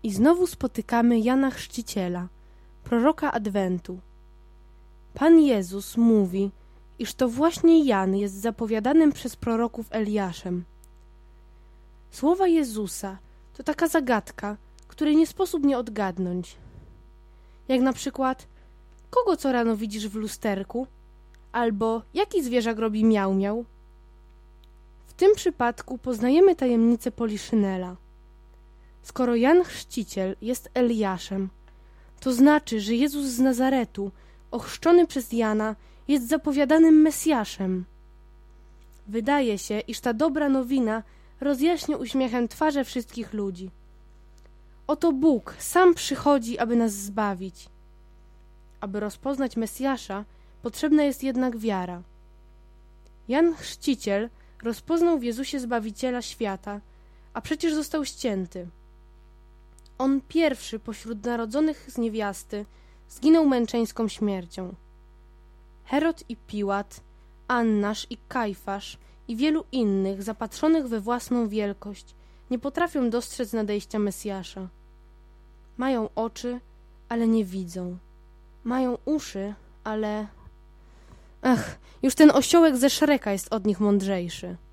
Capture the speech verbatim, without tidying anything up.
I znowu spotykamy Jana Chrzciciela, proroka Adwentu. Pan Jezus mówi, iż to właśnie Jan jest zapowiadanym przez proroków Eliaszem. Słowa Jezusa to taka zagadka, której nie sposób nie odgadnąć. Jak na przykład, kogo co rano widzisz w lusterku? Albo jaki zwierzak robi miał miał? W tym przypadku poznajemy tajemnicę Poliszynela. Skoro Jan Chrzciciel jest Eliaszem, to znaczy, że Jezus z Nazaretu, ochrzczony przez Jana, jest zapowiadanym Mesjaszem. Wydaje się, iż ta dobra nowina rozjaśnia uśmiechem twarze wszystkich ludzi. Oto Bóg sam przychodzi, aby nas zbawić. Aby rozpoznać Mesjasza, potrzebna jest jednak wiara. Jan Chrzciciel rozpoznał w Jezusie Zbawiciela świata, a przecież został ścięty. On pierwszy pośród narodzonych z niewiasty zginął męczeńską śmiercią. Herod i Piłat, Annasz i Kajfasz i wielu innych zapatrzonych we własną wielkość nie potrafią dostrzec nadejścia Mesjasza. Mają oczy, ale nie widzą. Mają uszy, ale... Ach, już ten osiołek ze Szreka jest od nich mądrzejszy.